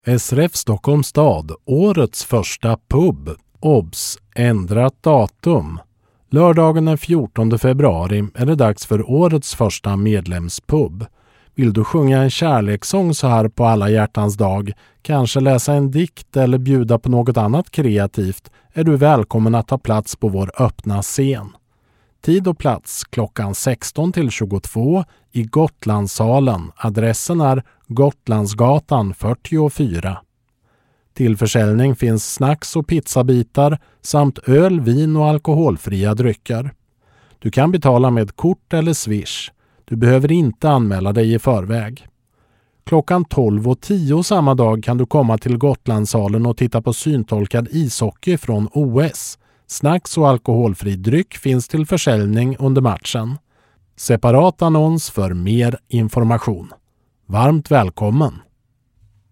SRF Stockholms stad, årets första pub. Obs! Ändrat datum. Lördagen den 14 februari är det dags för årets första medlemspub. Vill du sjunga en kärlekssång så här på alla hjärtans dag, kanske läsa en dikt eller bjuda på något annat kreativt, är du välkommen att ta plats på vår öppna scen. Tid och plats klockan 16 till 22 i Gotlandssalen. Adressen är Gotlandsgatan 44. Till försäljning finns snacks och pizzabitar samt öl, vin och alkoholfria drycker. Du kan betala med kort eller swish. Du behöver inte anmäla dig i förväg. Klockan 12:10 samma dag kan du komma till Gotlandssalen och titta på syntolkad ishockey från OS. Snacks och alkoholfri dryck finns till försäljning under matchen. Separat annons för mer information. Varmt välkommen!